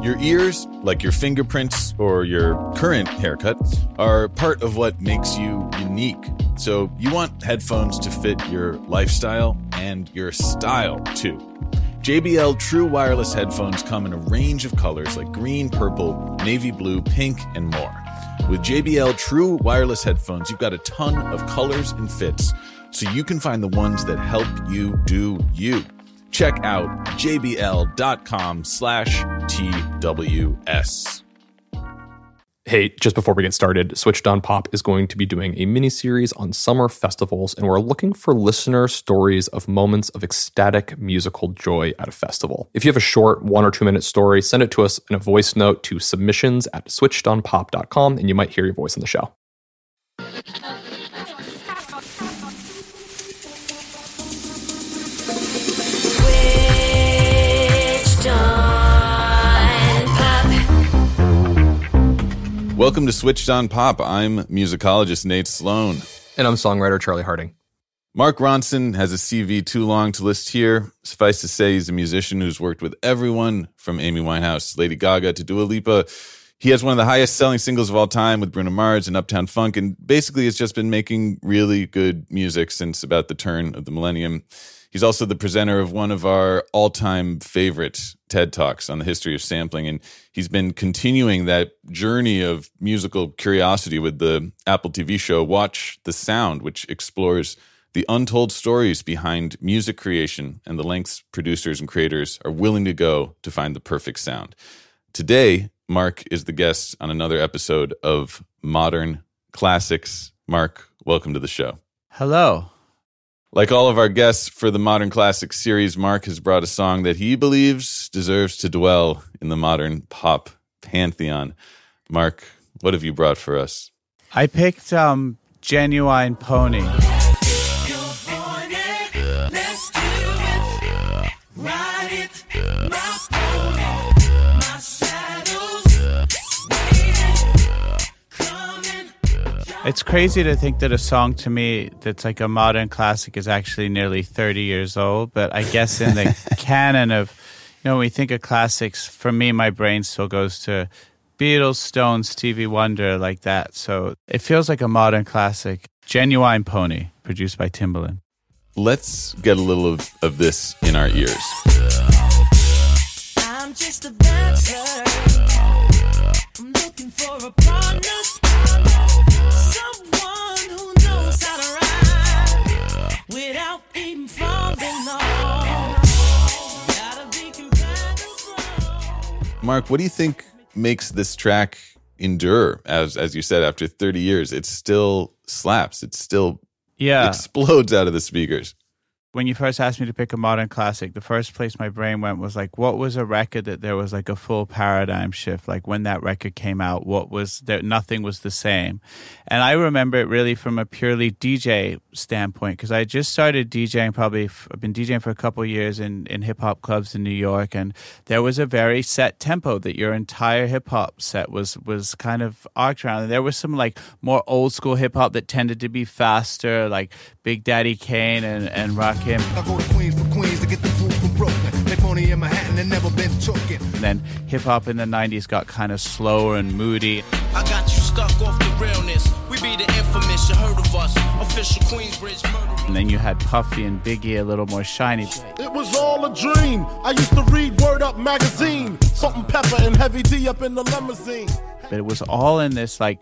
Your ears, like your fingerprints or your current haircut, are part of what makes you unique. So you want headphones to fit your lifestyle and your style too. JBL True Wireless headphones come in a range of colors like green, purple, navy blue, pink, and more. With JBL True Wireless headphones, you've got a ton of colors and fits, so you can find the ones that help you do you. Check out jbl.com/TWS. Hey, just before we get started, Switched on Pop is going to be doing a mini-series on summer festivals, and we're looking for listener stories of moments of ecstatic musical joy at a festival. If you have a short 1 or 2 minute story, send it to us in a voice note to submissions@switchedonpop.com, and you might hear your voice on the show. Welcome to Switched on Pop. I'm musicologist Nate Sloan. And I'm songwriter Charlie Harding. Mark Ronson has a CV too long to list here. Suffice to say, he's a musician who's worked with everyone from Amy Winehouse, Lady Gaga to Dua Lipa. He has one of the highest selling singles of all time with Bruno Mars and Uptown Funk, and basically has just been making really good music since about the turn of the millennium. He's also the presenter of one of our all-time favorite TED Talks on the history of sampling, and he's been continuing that journey of musical curiosity with the Apple TV show Watch the Sound, which explores the untold stories behind music creation and the lengths producers and creators are willing to go to find the perfect sound. Today, Mark is the guest on another episode of Modern Classics. Mark, welcome to the show. Hello. Like all of our guests for the Modern Classics series, Mark has brought a song that he believes deserves to dwell in the modern pop pantheon. Mark, what have you brought for us? I picked Genuine Pony. It's crazy to think that a song to me that's like a modern classic is actually nearly 30 years old. But I guess in the canon of, when we think of classics, for me, my brain still goes to Beatles, Stones, Stevie Wonder, like that. So it feels like a modern classic. Genuine Pony, produced by Timbaland. Let's get a little of this in our ears. I'm just a dancer. I'm looking for a partner. Someone who knows how to ride without even falling off. Gotta be compatible. Mark, what do you think makes this track endure? As you said, after 30 years, it still slaps. It still explodes out of the speakers. When you first asked me to pick a modern classic, the first place my brain went was like, what was a record that there was like a full paradigm shift? Like when that record came out, what was there? Nothing was the same. And I remember it really from a purely DJ standpoint, because I just started DJing I've been DJing for a couple of years in hip hop clubs in New York. And there was a very set tempo that your entire hip hop set was kind of arced around. And there was some like more old school hip hop that tended to be faster, like Big Daddy Kane and Rakim. I go to Queens for Queens to get the food from Brooklyn. They pony in Manhattan and never been tooken. And then hip hop in the 90s got kind of slower and moody. I got you stuck off the realness. We be the infamous, you heard of us. Official Queensbridge murder. And then you had Puffy and Biggie a little more shiny. It was all a dream. I used to read Word Up magazine. Salt and Pepper and Heavy D up in the limousine. But it was all in this like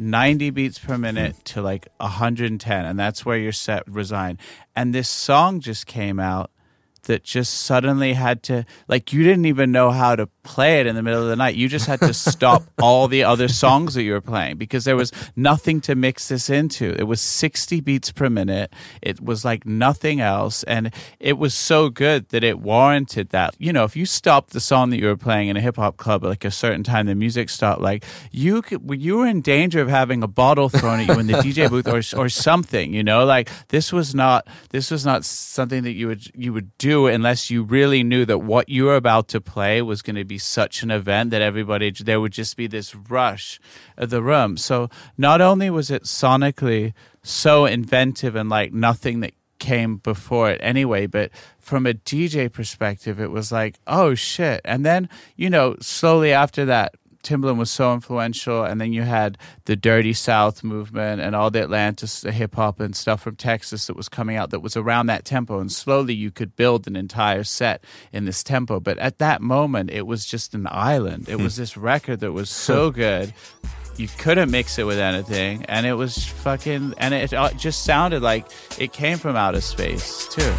90 beats per minute to like 110, and that's where your set resigned. And this song just came out that just suddenly had to, like, you didn't even know how to play it in the middle of the night. You just had to stop all the other songs that you were playing because there was nothing to mix this into. It was 60 beats per minute. It was like nothing else. And it was so good that it warranted that. You know, if you stopped the song that you were playing in a hip hop club at like a certain time, the music stopped, like you were in danger of having a bottle thrown at you in the DJ booth or something, you know, like this was not something that you would do unless you really knew that what you were about to play was going to be such an event that there would just be this rush of the room. So not only was it sonically so inventive and like nothing that came before it anyway. But from a DJ perspective, it was like, oh shit. And then, slowly after that, Timbaland was so influential, and then you had the Dirty South movement and all the Atlantis hip hop and stuff from Texas that was coming out that was around that tempo, and slowly you could build an entire set in this tempo. But at that moment, it was just an island. It was this record that was so good, you couldn't mix it with anything, and it was fucking, and it just sounded like it came from outer space too.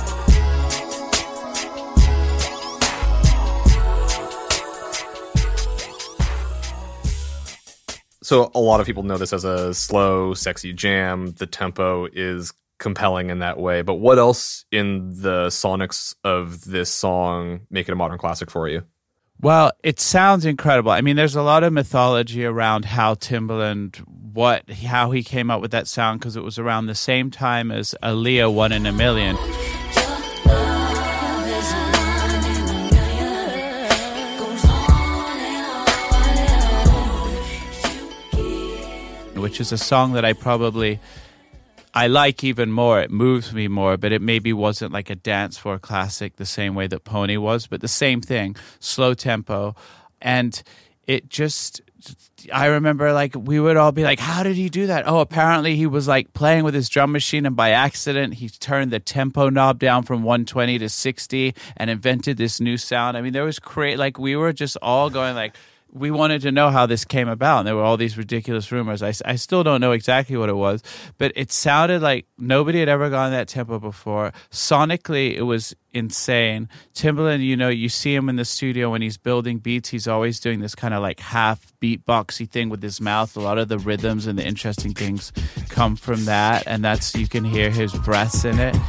So a lot of people know this as a slow, sexy jam. The tempo is compelling in that way. But what else in the sonics of this song make it a modern classic for you? Well, it sounds incredible. I mean, there's a lot of mythology around how Timbaland, how he came up with that sound, because it was around the same time as Aaliyah, 1 in a Million. Which is a song that I like even more. It moves me more, but it maybe wasn't like a dance floor classic the same way that Pony was, but the same thing, slow tempo. And it just, I remember like we would all be like, how did he do that? Oh, apparently he was like playing with his drum machine, and by accident he turned the tempo knob down from 120 to 60 and invented this new sound. I mean, there was like we were just all going like, we wanted to know how this came about, and there were all these ridiculous rumors. I still don't know exactly what it was, but it sounded like nobody had ever gone that tempo before. Sonically, it was insane. Timbaland, you see him in the studio when he's building beats, he's always doing this kind of like half beatboxy thing with his mouth. A lot of the rhythms and the interesting things come from that, and you can hear his breaths in it.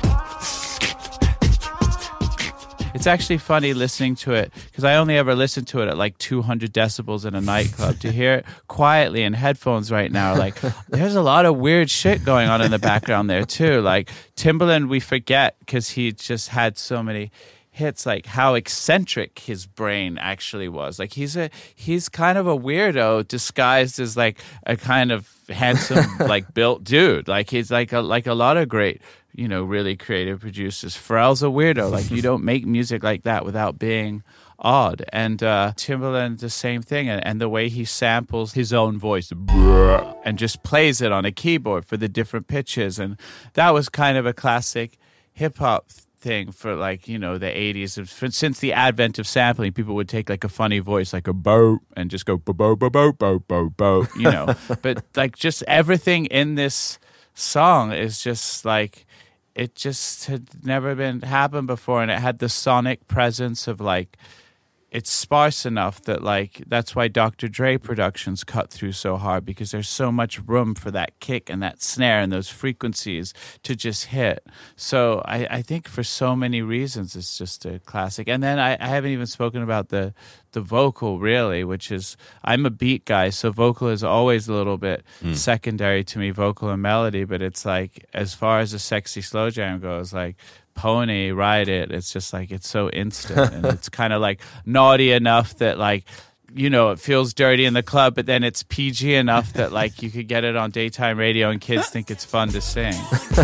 It's actually funny listening to it, because I only ever listened to it at like 200 decibels in a nightclub. To hear it quietly in headphones right now, like there's a lot of weird shit going on in the background there too. Like Timbaland, we forget because he just had so many hits, like how eccentric his brain actually was. Like he's kind of a weirdo disguised as like a kind of handsome like built dude. Like he's like a lot of great really creative producers. Pharrell's a weirdo. Like you don't make music like that without being odd. And Timbaland, the same thing. And the way he samples his own voice and just plays it on a keyboard for the different pitches. And that was kind of a classic hip hop thing for like, the 80s. Since the advent of sampling, people would take like a funny voice, like a boat, and just go bo bo bo bo bo bo bo, But like just everything in this song is just like, it just had never happened before, and it had the sonic presence of like, it's sparse enough that like that's why Dr. Dre productions cut through so hard, because there's so much room for that kick and that snare and those frequencies to just hit. So I think for so many reasons it's just a classic. And then I haven't even spoken about the vocal really, which is, I'm a beat guy, so vocal is always a little bit secondary to me, vocal and melody. But it's like, as far as a sexy slow jam goes, like Pony, Ride It, it's just like, it's so instant. And it's kind of like naughty enough that like, it feels dirty in the club, but then it's PG enough that like you could get it on daytime radio and kids think it's fun to sing.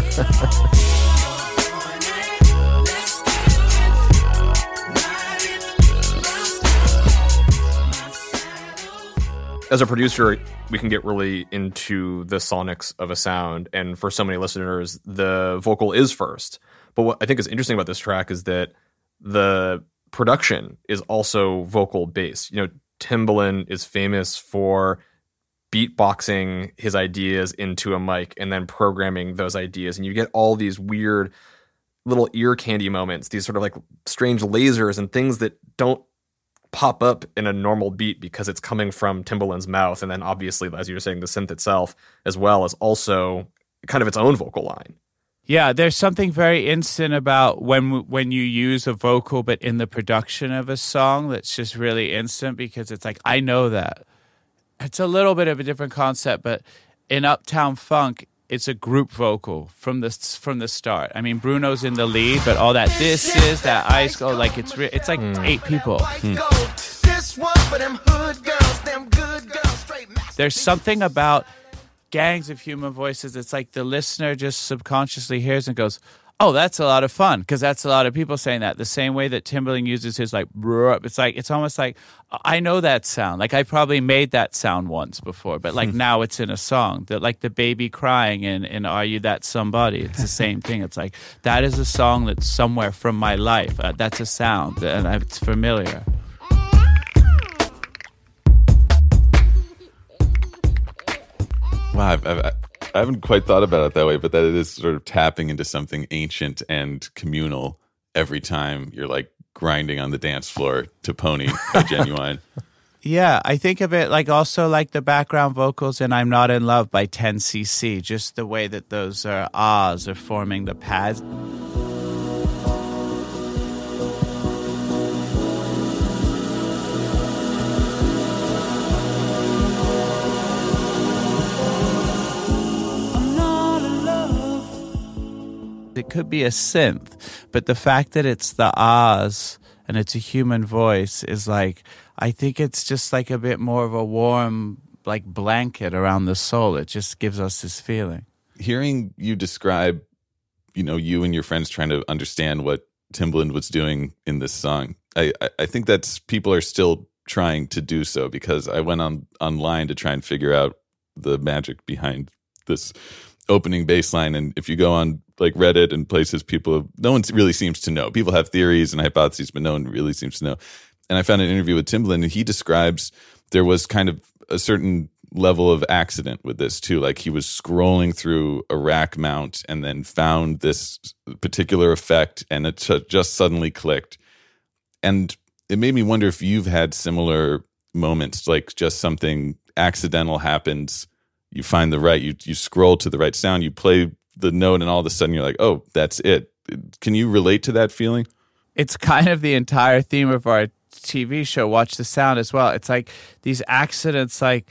As a producer, we can get really into the sonics of a sound, and for so many listeners, the vocal is first. But what I think is interesting about this track is that the production is also vocal based. Timbaland is famous for beatboxing his ideas into a mic and then programming those ideas, and you get all these weird little ear candy moments, these sort of like strange lasers and things that don't pop up in a normal beat because it's coming from Timbaland's mouth. And then obviously, as you were saying, the synth itself as well is also kind of its own vocal line. Yeah, there's something very instant about when you use a vocal but in the production of a song that's just really instant, because it's like, I know that. It's a little bit of a different concept, but in Uptown Funk, it's a group vocal from the start. I mean, Bruno's in the lead, but all that this is that ice cold, like it's like 8 people. There's something about gangs of human voices. It's like the listener just subconsciously hears and goes, oh, that's a lot of fun, because that's a lot of people saying that. The same way that Timbaland uses his like, it's almost like, I know that sound. Like I probably made that sound once before, but like now it's in a song. That like the baby crying in Are You That Somebody? It's the same thing. It's like, that is a song that's somewhere from my life. That's a sound, and it's familiar. Wow, I haven't quite thought about it that way, but that it is sort of tapping into something ancient and communal every time you're like grinding on the dance floor to Pony by Genuine. Yeah, I think of it like also like the background vocals in I'm Not in Love by 10cc, just the way that those ahs are forming the pads. It could be a synth, but the fact that it's the ahs and it's a human voice is like, I think it's just like a bit more of a warm like blanket around the soul. It just gives us this feeling. Hearing you describe, you and your friends trying to understand what Timbaland was doing in this song, I think that's people are still trying to do so, because I went online to try and figure out the magic behind this opening bass line, and if you go on like Reddit and places, no one really seems to know. People have theories and hypotheses, but no one really seems to know. And I found an interview with Timbaland, and he describes there was kind of a certain level of accident with this too. Like he was scrolling through a rack mount and then found this particular effect, and it just suddenly clicked. And it made me wonder if you've had similar moments, like just something accidental happens. You find you scroll to the right sound, you play the note, and all of a sudden you're like, oh, that's it. Can you relate to that feeling? It's kind of the entire theme of our TV show, Watch the Sound, as well. It's like these accidents, like,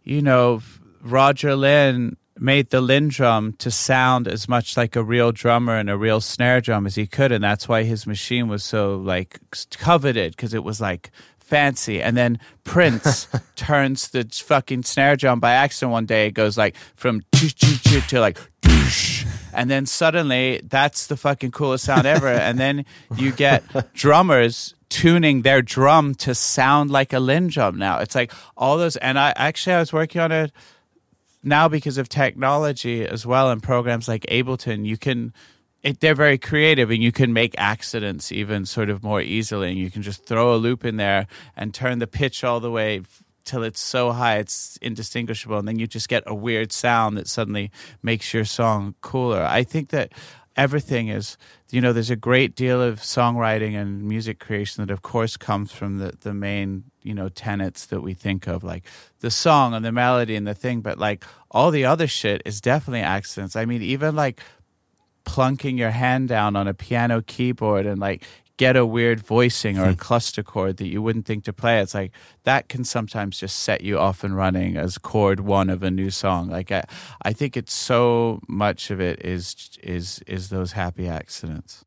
Roger Lynn made the Lynn drum to sound as much like a real drummer and a real snare drum as he could, and that's why his machine was so like coveted, because it was like fancy. And then Prince turns the fucking snare drum by accident one day. It goes like from to like doosh. And then suddenly that's the fucking coolest sound ever. And then you get drummers tuning their drum to sound like a Lynn drum now. It's like all those, and I was working on it now because of technology as well, and programs like Ableton. They're very creative, and you can make accidents even sort of more easily, and you can just throw a loop in there and turn the pitch all the way till it's so high it's indistinguishable, and then you just get a weird sound that suddenly makes your song cooler. I think that everything is, there's a great deal of songwriting and music creation that of course comes from the main, tenets that we think of, like the song and the melody and the thing, but like all the other shit is definitely accidents. I mean, even like plunking your hand down on a piano keyboard and like get a weird voicing or a cluster chord that you wouldn't think to play. It's like that can sometimes just set you off and running as chord one of a new song. Like I think it's so much of it is those happy accidents.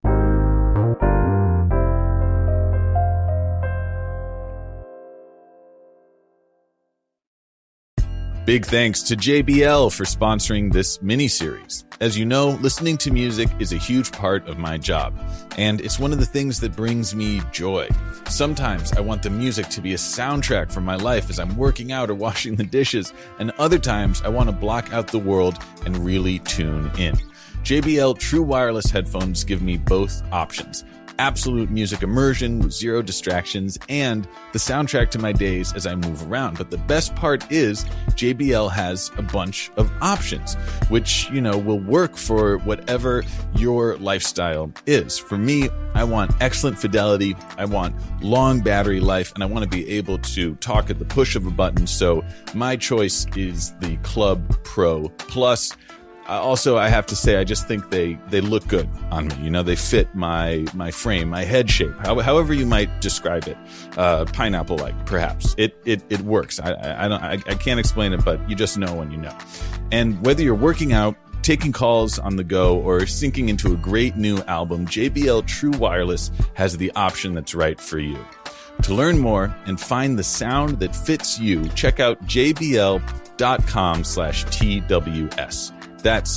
Big thanks to JBL for sponsoring this mini-series. As you know, listening to music is a huge part of my job, and it's one of the things that brings me joy. Sometimes I want the music to be a soundtrack for my life as I'm working out or washing the dishes, and other times I want to block out the world and really tune in. JBL True Wireless headphones give me both options. Absolute music immersion with zero distractions, and the soundtrack to my days as I move around. But the best part is JBL has a bunch of options, which, will work for whatever your lifestyle is. For me, I want excellent fidelity, I want long battery life, and I want to be able to talk at the push of a button. So my choice is the Club Pro Plus. Also, I have to say, I just think they look good on me. They fit my frame, my head shape, however you might describe it. Pineapple-like, perhaps. It works. I can't explain it, but you just know when you know. And whether you're working out, taking calls on the go, or syncing into a great new album, JBL True Wireless has the option that's right for you. To learn more and find the sound that fits you, check out JBL jbl.com/TWS. That's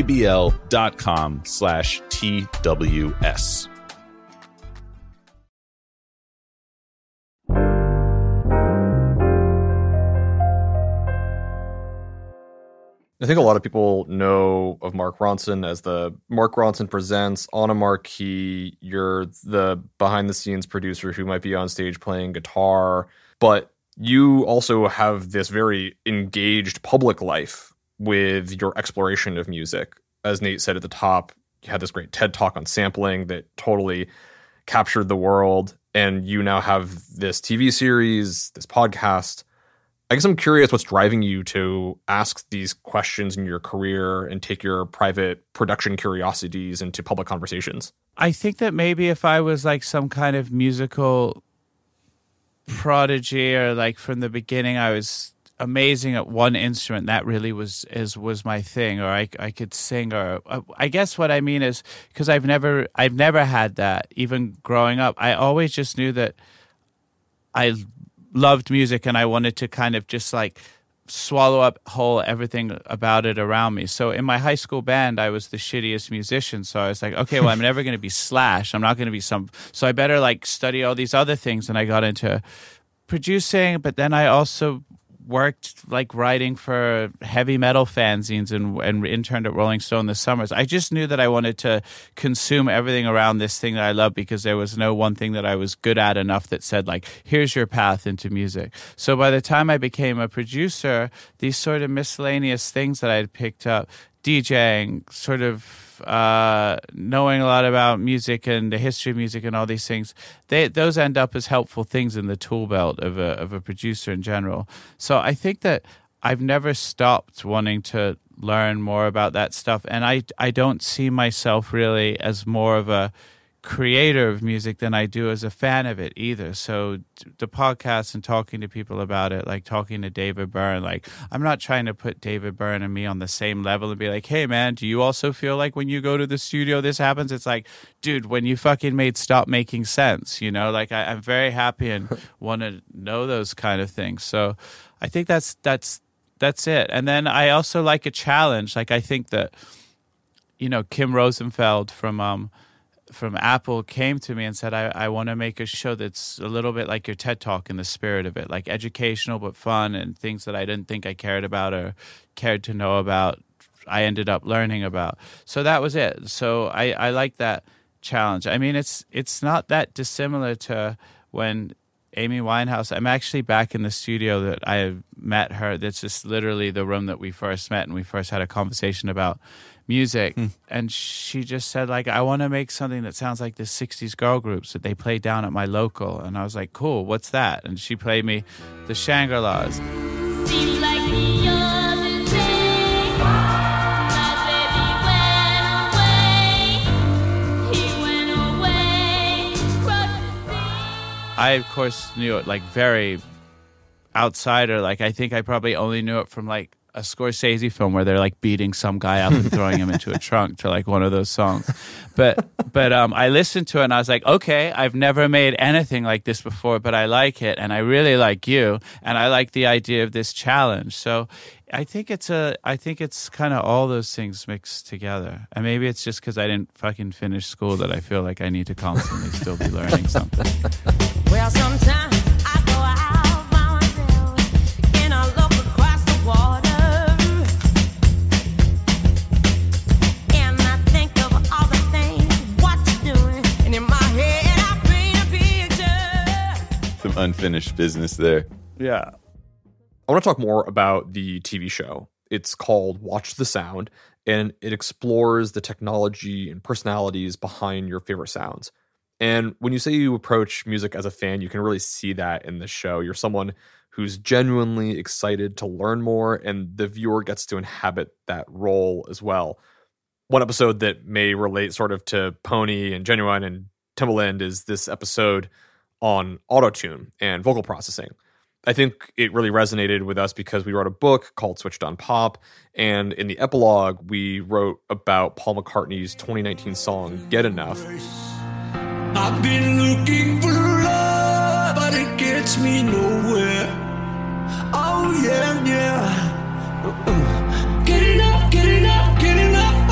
jbl.com/TWS. I think a lot of people know of Mark Ronson as the Mark Ronson Presents on a Marquee. You're the behind-the-scenes producer who might be on stage playing guitar, but you also have this very engaged public life with your exploration of music. As Nate said at the top, you had this great TED Talk on sampling that totally captured the world, and you now have this TV series, this podcast. I guess I'm curious what's driving you to ask these questions in your career and take your private production curiosities into public conversations. I think that maybe if I was like some kind of musical prodigy, or like from the beginning I was amazing at one instrument, that really was my thing, or I could sing, or I guess what I mean is, because I've never had that even growing up. I always just knew that I loved music and I wanted to kind of just like swallow up whole everything about it around me. So in my high school band, I was the shittiest musician. So I was like, okay, well, I'm never going to be Slash. I'm not going to be so I better like study all these other things. And I got into producing, but then I also worked like writing for heavy metal fanzines and interned at Rolling Stone in the summers. I just knew that I wanted to consume everything around this thing that I love, because there was no one thing that I was good at enough that said like, here's your path into music. So by the time I became a producer, these sort of miscellaneous things that I had picked up, DJing, sort of knowing a lot about music and the history of music and all these things, those end up as helpful things in the tool belt of a producer in general. So I think that I've never stopped wanting to learn more about that stuff, and I don't see myself really as more of a creator of music than I do as a fan of it either. So the podcast and talking to people about it, like talking to David Byrne, like I'm not trying to put David Byrne and me on the same level and be like, hey man, do you also feel like when you go to the studio this happens? It's like, dude, when you fucking made Stop Making Sense, you know, like I'm very happy and want to know those kind of things. So I think that's it. And then I also like a challenge. Like I think that, you know, Kim Rosenfeld from Apple came to me and said, I want to make a show that's a little bit like your TED Talk in the spirit of it, like educational but fun, and things that I didn't think I cared about or cared to know about, I ended up learning about. So that was it. So I like that challenge. I mean, it's not that dissimilar to when Amy Winehouse, I'm actually back in the studio that I met her. That's just literally the room that we first met, and we first had a conversation about music. And she just said, like, I want to make something that sounds like the 60s girl groups that they play down at my local. And I was like, cool, what's that? And she played me the Shangri-Las. Seems like the other day, my baby went away. He went away, crossed the sea. I, of course, knew it like very outsider. Like, I think I probably only knew it from like a Scorsese film where they're like beating some guy up and throwing him into a trunk to like one of those songs. But I listened to it and I was like, okay, I've never made anything like this before, but I like it and I really like you and I like the idea of this challenge. So I think it's kind of all those things mixed together. And maybe it's just because I didn't fucking finish school that I feel like I need to constantly still be learning something. Well, sometimes I go out by myself and I look across the water and I think of all the things what you're doing, and in my head I paint a picture. Some unfinished business there. Yeah. I want to talk more about the TV show. It's called Watch the Sound, and it explores the technology and personalities behind your favorite sounds. And when you say you approach music as a fan, you can really see that in the show. You're someone who's genuinely excited to learn more, and the viewer gets to inhabit that role as well. One episode that may relate sort of to Pony and Genuine and Timbaland is this episode on autotune and vocal processing. I think it really resonated with us because we wrote a book called Switched on Pop, and in the epilogue, we wrote about Paul McCartney's 2019 song, Get Enough. I've been looking for love, but it gets me nowhere. Oh yeah, yeah. Get enough, get enough, get enough.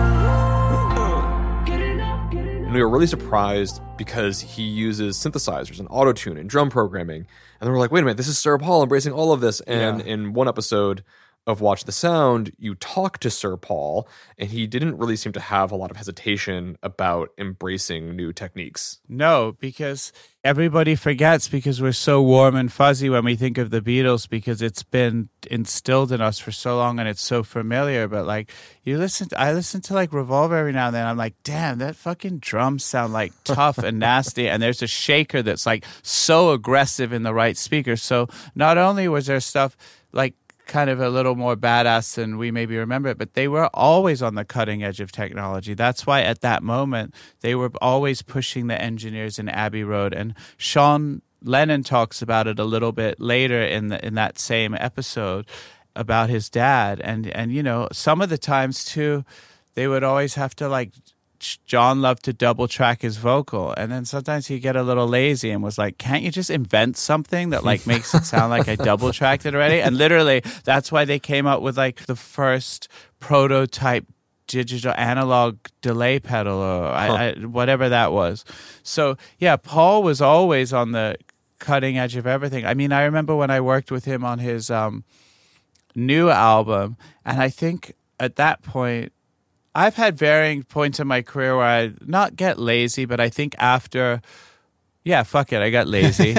Get enough, get enough. And we were really surprised because he uses synthesizers and auto-tune and drum programming. And then we're like, wait a minute, this is Sir Paul embracing all of this. And in one episode of Watch the Sound, you talk to Sir Paul, and he didn't really seem to have a lot of hesitation about embracing new techniques. No, because everybody forgets because we're so warm and fuzzy when we think of the Beatles because it's been instilled in us for so long and it's so familiar. But like I listen to like Revolver every now and then. I'm like, damn, that fucking drums sound like tough and nasty. And there's a shaker that's like so aggressive in the right speaker. So not only was there stuff like kind of a little more badass than we maybe remember it, but they were always on the cutting edge of technology. That's why at that moment they were always pushing the engineers in Abbey Road. And Sean Lennon talks about it a little bit later in that same episode about his dad. And you know, some of the times too, they would always have to like, John loved to double track his vocal, and then sometimes he'd get a little lazy and was like, can't you just invent something that like makes it sound like I double tracked it already? And literally that's why they came up with like the first prototype digital analog delay pedal or whatever that was. So yeah, Paul was always on the cutting edge of everything. I mean, I remember when I worked with him on his new album, and I think at that point I've had varying points in my career where I not get lazy, but I think after, fuck it, I got lazy.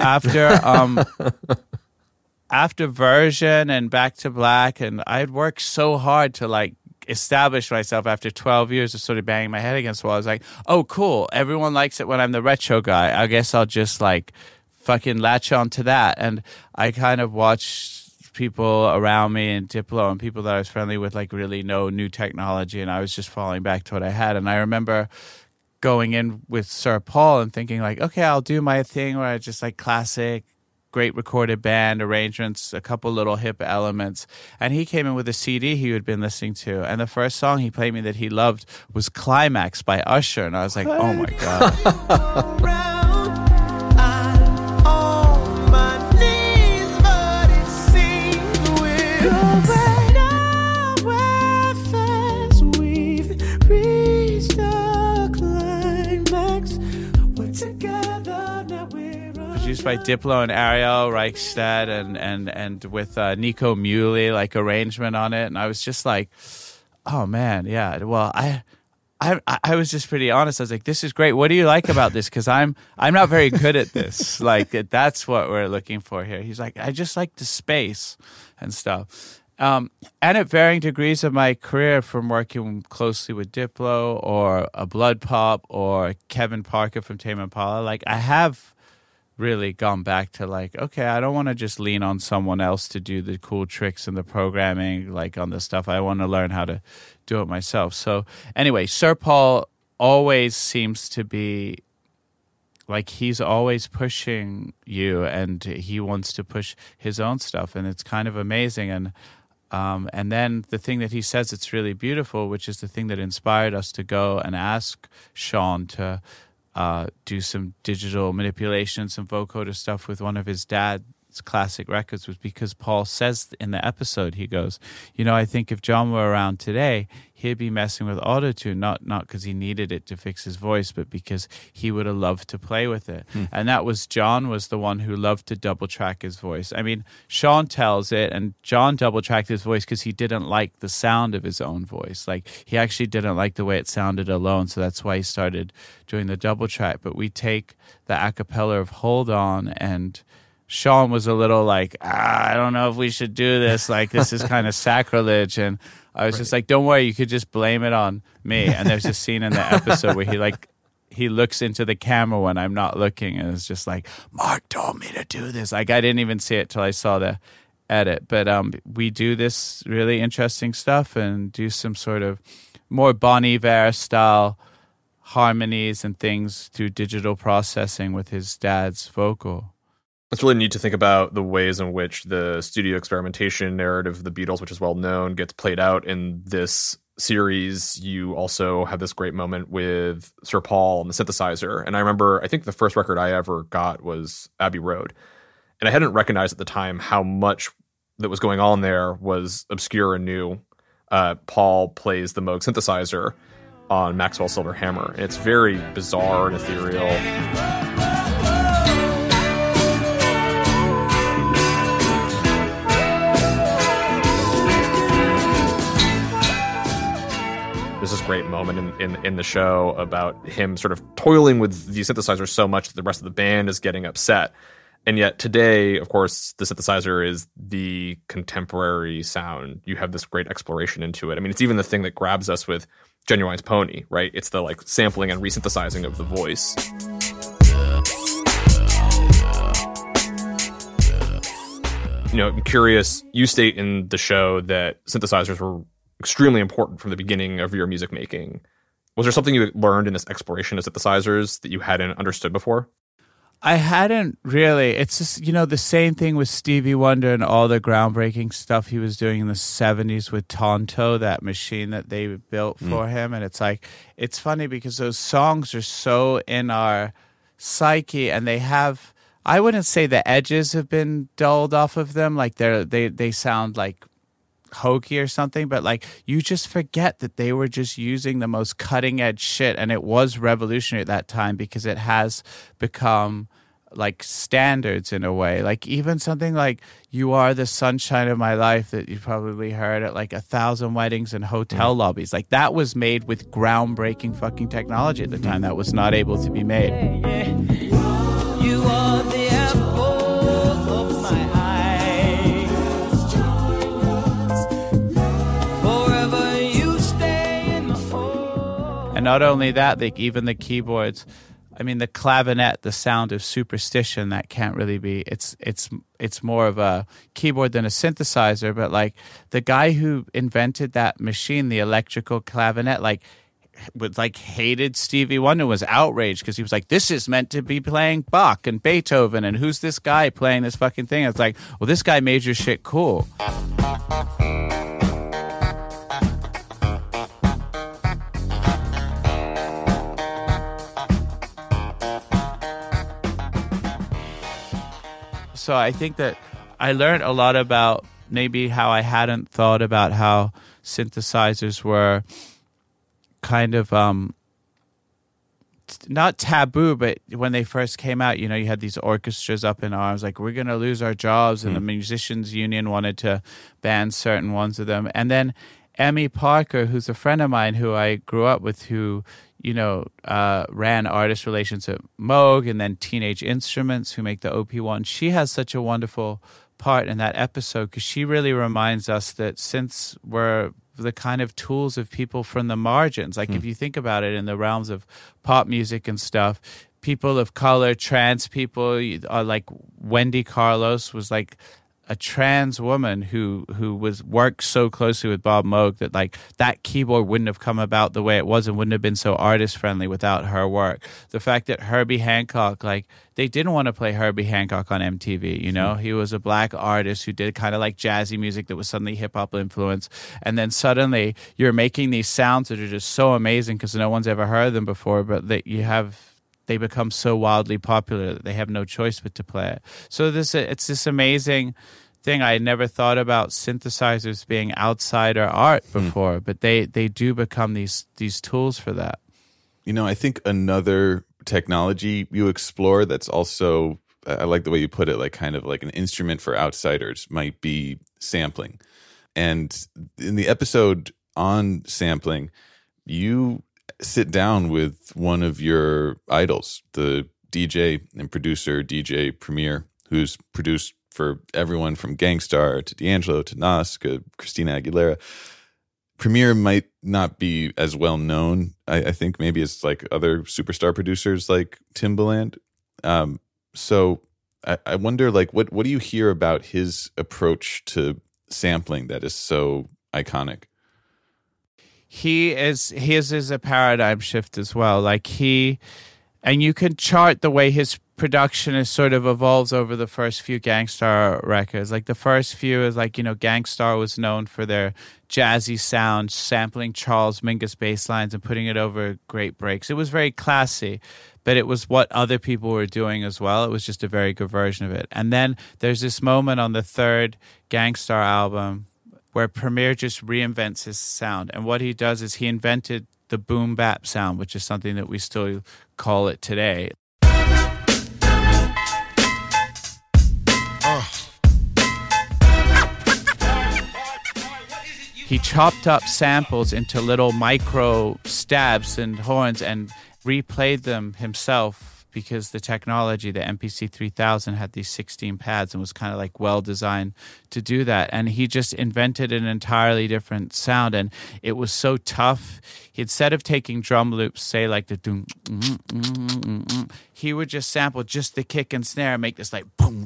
after Version and Back to Black, and I'd worked so hard to like establish myself after 12 years of sort of banging my head against the wall. I was like, oh, cool, everyone likes it when I'm the retro guy. I guess I'll just like fucking latch on to that. And I kind of watched people around me and Diplo and people that I was friendly with like really know new technology, and I was just falling back to what I had. And I remember going in with Sir Paul and thinking like, okay, I'll do my thing where I just like classic, great recorded band arrangements, a couple little hip elements. And he came in with a CD he had been listening to, and the first song he played me that he loved was Climax by Usher, and I was like, oh my God. Produced by Diplo and Ariel Reichstad and with Nico Muhly, like arrangement on it. And I was just like, oh man, yeah. Well, I was just pretty honest. I was like, this is great. What do you like about this? Because I'm not very good at this. Like that's what we're looking for here. He's like, I just like the space and stuff. And at varying degrees of my career, from working closely with Diplo or a Blood Pop or Kevin Parker from Tame Impala, like I have really gone back to like, okay, I don't want to just lean on someone else to do the cool tricks and the programming, like on the stuff. I want to learn how to do it myself. So anyway, Sir Paul always seems to be like, he's always pushing you, and he wants to push his own stuff, and it's kind of amazing. And then the thing that he says that's really beautiful, which is the thing that inspired us to go and ask Sean to do some digital manipulation, some vocoder stuff with one of his dad's classic records, was because Paul says in the episode, he goes, you know, I think if John were around today, he'd be messing with autotune, not because he needed it to fix his voice, but because he would have loved to play with it. And that was, John was the one who loved to double track his voice. I mean, Sean tells it, and John double tracked his voice because he didn't like the sound of his own voice. Like, he actually didn't like the way it sounded alone, so that's why he started doing the double track. But we take the a cappella of Hold On, and Sean was a little like, I don't know if we should do this. Like, this is kind of sacrilege. And I was just like, don't worry, you could just blame it on me. And there's a scene in the episode where he looks into the camera when I'm not looking, and it's just like, Mark told me to do this. Like, I didn't even see it till I saw the edit. But we do this really interesting stuff and do some sort of more Bon Iver style harmonies and things through digital processing with his dad's vocal. It's really neat to think about the ways in which the studio experimentation narrative of the Beatles, which is well known, gets played out in this series. You also have this great moment with Sir Paul and the synthesizer. And I remember, I think the first record I ever got was Abbey Road. And I hadn't recognized at the time how much that was going on there was obscure and new. Paul plays the Moog synthesizer on Maxwell Silver Hammer, and it's very bizarre and ethereal. There's this great moment in the show about him sort of toiling with the synthesizer so much that the rest of the band is getting upset. And yet today, of course, the synthesizer is the contemporary sound. You have this great exploration into it. I mean, it's even the thing that grabs us with Genuine's Pony, right? It's the like sampling and resynthesizing of the voice. You know, I'm curious, you state in the show that synthesizers were extremely important from the beginning of your music making. Was there something you learned in this exploration of synthesizers that you hadn't understood before? I hadn't really. It's just, the same thing with Stevie Wonder and all the groundbreaking stuff he was doing in the 70s with Tonto, that machine that they built for him. And it's like, it's funny because those songs are so in our psyche, and they have, I wouldn't say the edges have been dulled off of them. Like they sound like hokey or something, but like you just forget that they were just using the most cutting edge shit, and it was revolutionary at that time because it has become like standards in a way. Like even something like "You Are the Sunshine of My Life" that you probably heard at like 1,000 weddings and hotel lobbies, like that was made with groundbreaking fucking technology at the time that was not able to be made. You are the apple of my eye. Forever you stay in my heart. And not only that, like even the keyboards, I mean the clavinet, the sound of Superstition, that can't really be, it's more of a keyboard than a synthesizer, but like the guy who invented that machine, the electrical clavinet, like was like hated Stevie Wonder, was outraged because he was like, this is meant to be playing Bach and Beethoven, and who's this guy playing this fucking thing? It's like, well, this guy made your shit cool. So I think that I learned a lot about maybe how I hadn't thought about how synthesizers were kind of not taboo, but when they first came out, you had these orchestras up in arms, like we're going to lose our jobs, and the musicians union wanted to ban certain ones of them. And then Emmy Parker, who's a friend of mine who I grew up with, who ran artist relations at Moog and then Teenage Instruments, who make the OP1. She has such a wonderful part in that episode because she really reminds us that since we're the kind of tools of people from the margins, like if you think about it in the realms of pop music and stuff, people of color, trans people, like Wendy Carlos was like a trans woman who worked so closely with Bob Moog that like that keyboard wouldn't have come about the way it was and wouldn't have been so artist friendly without her work. The fact that Herbie Hancock, like they didn't want to play Herbie Hancock on MTV, he was a black artist who did kind of like jazzy music that was suddenly hip hop influence, and then suddenly you're making these sounds that are just so amazing because no one's ever heard them before, but that they become so wildly popular that they have no choice but to play it. So it's this amazing thing. I had never thought about synthesizers being outsider art before, but they do become these tools for that. I think another technology you explore that's also, I like the way you put it, like kind of like an instrument for outsiders, might be sampling. And in the episode on sampling, you sit down with one of your idols, the DJ and producer DJ Premier, who's produced for everyone from Gangstar to D'Angelo to Nas to Christina Aguilera. Premier might not be as well known, I think, maybe as like other superstar producers like Timbaland. So I wonder, like, what do you hear about his approach to sampling that is so iconic? His is a paradigm shift as well. Like and you can chart the way his production is sort of evolves over the first few Gang Starr records. Like the first few is like, Gang Starr was known for their jazzy sound, sampling Charles Mingus bass lines and putting it over great breaks. It was very classy, but it was what other people were doing as well. It was just a very good version of it. And then there's this moment on the third Gang Starr album where Premier just reinvents his sound. And what he does is he invented the boom bap sound, which is something that we still call it today. He chopped up samples into little micro stabs and horns and replayed them himself because the technology, the MPC 3000, had these 16 pads and was kind of like well designed to do that. And he just invented an entirely different sound, and it was so tough. Instead of taking drum loops, say like the doom, he would just sample just the kick and snare and make this like boom,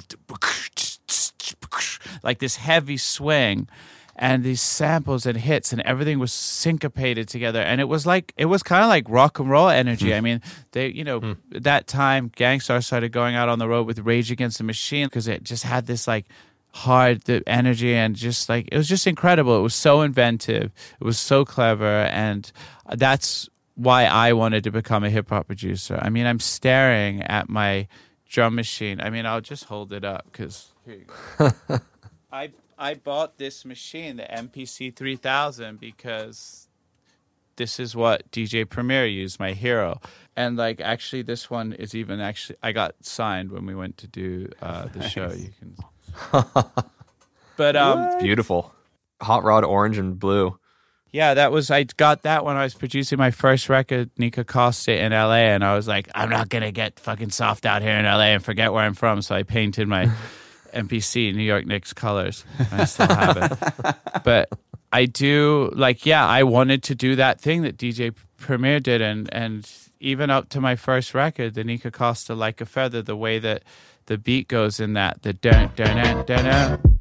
like this heavy swing. And these samples and hits and everything was syncopated together. And it was kind of like rock and roll energy. I mean, at that time, Gang Starr started going out on the road with Rage Against the Machine because it just had this like hard energy and just like, it was just incredible. It was so inventive. It was so clever. And that's why I wanted to become a hip hop producer. I mean, I'm staring at my drum machine. I mean, I'll just hold it up because here you go. I bought this machine, the MPC 3000, because this is what DJ Premier used, my hero. And like, actually, this one is even I got signed when we went to do the show. You can, but beautiful, hot rod orange and blue. Yeah, I got that when I was producing my first record, Nika Costa, in LA, and I was like, I'm not gonna get fucking soft out here in LA and forget where I'm from. So I painted my MPC, New York Knicks colors. I still have it. But I do, I wanted to do that thing that DJ Premier did. And even up to my first record, the Nika Costa Like a Feather, the way that the beat goes in that, the dun dun dun dun dun.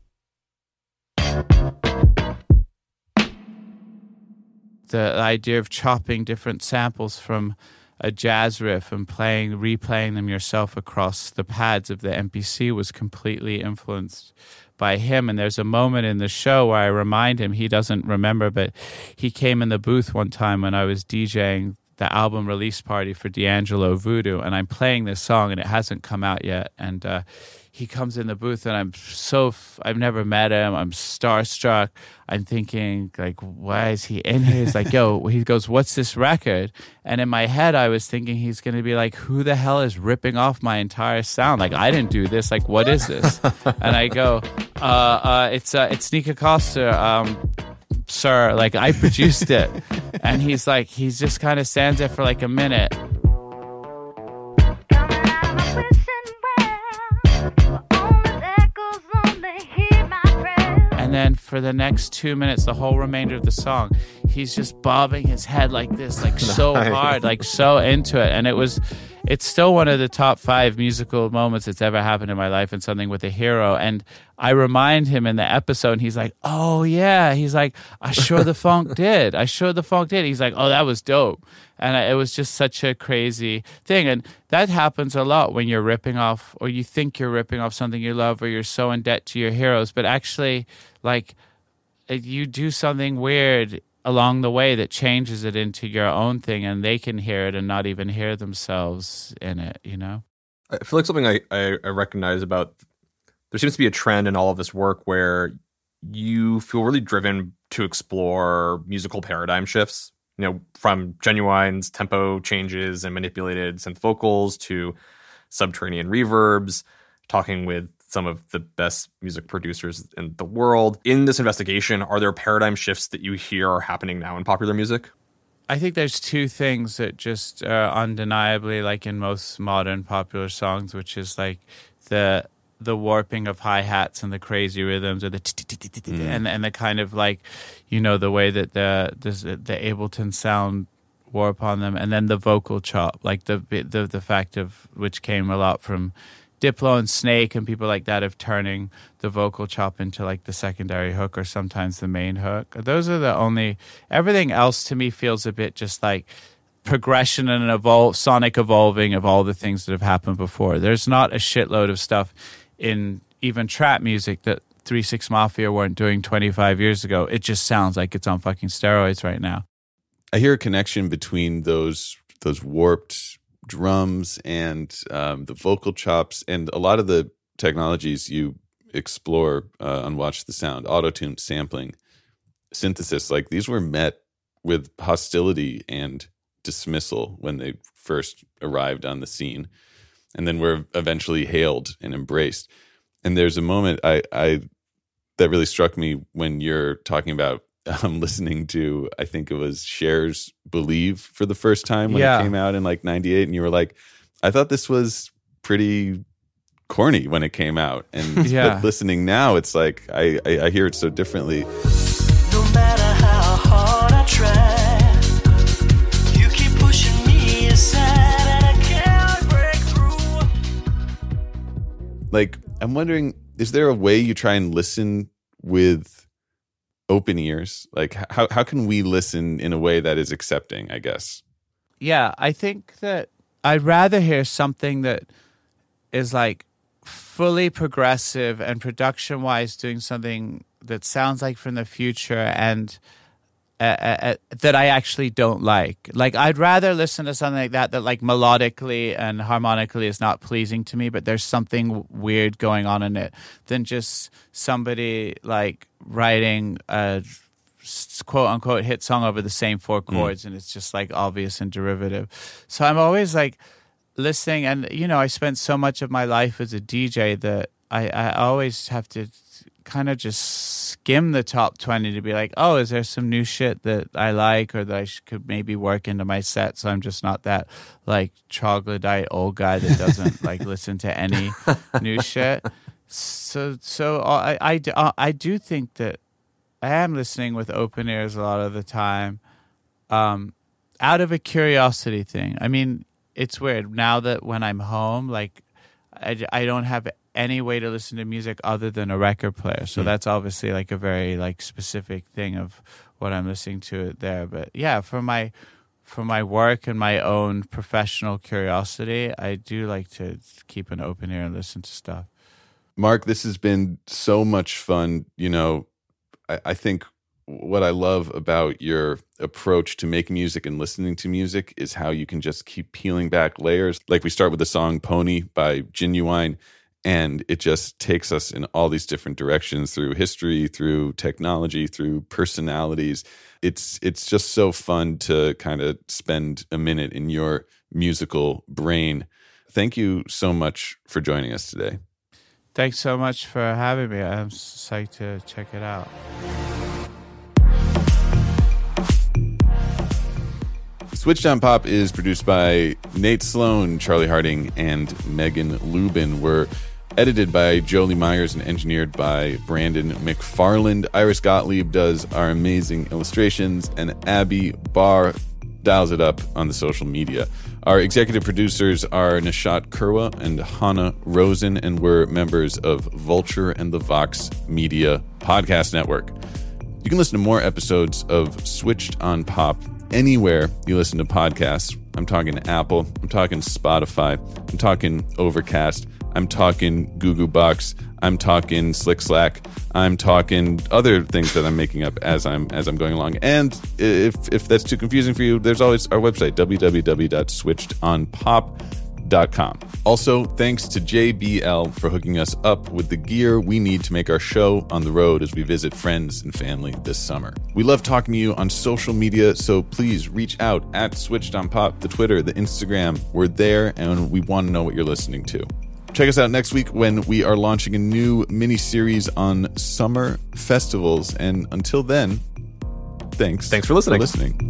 The idea of chopping different samples from a jazz riff and replaying them yourself across the pads of the MPC was completely influenced by him. And there's a moment in the show where I remind him, he doesn't remember, but he came in the booth one time when I was DJing the album release party for D'Angelo Voodoo, and I'm playing this song and it hasn't come out yet. And he comes in the booth and I've never met him. I'm starstruck. I'm thinking like, why is he in here? He's like, yo, he goes, what's this record? And in my head, I was thinking he's going to be like, who the hell is ripping off my entire sound? Like, I didn't do this. Like, what is this? And I go, it's Nika Costa, sir. Like, I produced it. And he's just kind of stands there for like a minute. And then for the next 2 minutes, the whole remainder of the song, he's just bobbing his head like this, like so hard, like so into it. And it's still one of the top 5 musical moments that's ever happened in my life, and something with a hero. And I remind him in the episode, and he's like, oh yeah. He's like, I sure the funk did. He's like, oh, that was dope. And it was just such a crazy thing. And that happens a lot when you're ripping off, or you think you're ripping off something you love, or you're so in debt to your heroes. But actually, like, you do something weird along the way that changes it into your own thing, and they can hear it and not even hear themselves in it, you know? I feel like something I recognize about, there seems to be a trend in all of this work where you feel really driven to explore musical paradigm shifts, from Genuine's tempo changes and manipulated synth vocals to subterranean reverbs, talking with some of the best music producers in the world. In this investigation, are there paradigm shifts that you hear are happening now in popular music? I think there's 2 things that just are undeniably, like in most modern popular songs, which is like the warping of hi-hats and the crazy rhythms, or the and the kind of like, the way that the Ableton sound warp on them, and then the vocal chop, like the fact of which came a lot from Diplo and Snake and people like that, of turning the vocal chop into like the secondary hook or sometimes the main hook. Those are the only, everything else to me feels a bit just like progression and sonic evolving of all the things that have happened before. There's not a shitload of stuff in even trap music that 3 6 Mafia weren't doing 25 years ago. It just sounds like it's on fucking steroids right now. I hear a connection between those warped drums and the vocal chops and a lot of the technologies you explore on Watch the Sound, auto-tune, sampling, synthesis. Like, these were met with hostility and dismissal when they first arrived on the scene, and then were eventually hailed and embraced. And there's a moment I that really struck me when you're talking about listening to, I think it was Cher's Believe for the first time when it came out in like 98, and you were like, I thought this was pretty corny when it came out, and but listening now, it's like I hear it so differently. No matter how hard I try, you keep pushing me aside and I can't break through. Like, I'm wondering, is there a way you try and listen with open ears? Like, how can we listen in a way that is accepting, I guess? Yeah, I think that I'd rather hear something that is like fully progressive and production-wise doing something that sounds like from the future and that I actually don't like. Like, I'd rather listen to something like that like melodically and harmonically is not pleasing to me, but there's something weird going on in it, than just somebody like writing a quote-unquote hit song over the same 4 chords and it's just like obvious and derivative. So I'm always like listening, and I spent so much of my life as a DJ that I always have to kind of just skim the top 20 to be like, oh, is there some new shit that I like or that I could maybe work into my set, so I'm just not that like troglodyte old guy that doesn't like listen to any new shit. So I do think that I am listening with open ears a lot of the time, out of a curiosity thing. I mean, it's weird now that when I'm home, like I don't have any way to listen to music other than a record player. So that's obviously like a very like specific thing of what I'm listening to there. But yeah, for my work and my own professional curiosity, I do like to keep an open ear and listen to stuff. Mark, this has been so much fun. I think what I love about your approach to making music and listening to music is how you can just keep peeling back layers. Like, we start with the song Pony by Genuine, and it just takes us in all these different directions through history, through technology, through personalities. It's just so fun to kind of spend a minute in your musical brain. Thank you so much for joining us today. Thanks so much for having me. I'm psyched to check it out. Switched on Pop is produced by Nate Sloan, Charlie Harding, and Megan Lubin. We're edited by Jolie Myers and engineered by Brandon McFarland. Iris Gottlieb does our amazing illustrations, and Abby Barr dials it up on the social media. Our executive producers are Nishat Kurwa and Hannah Rosen, and we're members of Vulture and the Vox Media Podcast Network. You can listen to more episodes of Switched on Pop anywhere you listen to podcasts. I'm talking Apple, I'm talking Spotify, I'm talking Overcast, I'm talking Goo Box, I'm talking Slick Slack, I'm talking other things that I'm making up as I'm going along. And if that's too confusing for you, there's always our website, www.switchedonpop.com. Also, thanks to JBL for hooking us up with the gear we need to make our show on the road as we visit friends and family this summer. We love talking to you on social media, so please reach out at Switched on Pop, the Twitter, the Instagram. We're there, and we want to know what you're listening to. Check us out next week when we are launching a new mini-series on summer festivals. And until then, thanks for listening.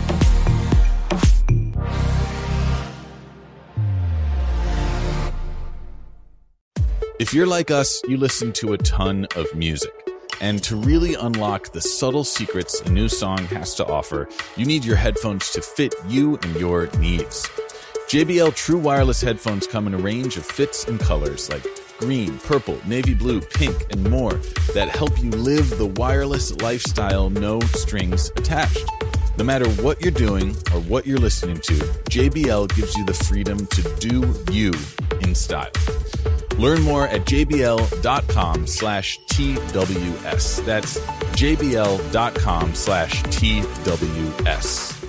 If you're like us, you listen to a ton of music. And to really unlock the subtle secrets a new song has to offer, you need your headphones to fit you and your needs. JBL True Wireless headphones come in a range of fits and colors like green, purple, navy blue, pink, and more that help you live the wireless lifestyle, no strings attached. No matter what you're doing or what you're listening to, JBL gives you the freedom to do you in style. Learn more at jbl.com/TWS. That's jbl.com/TWS.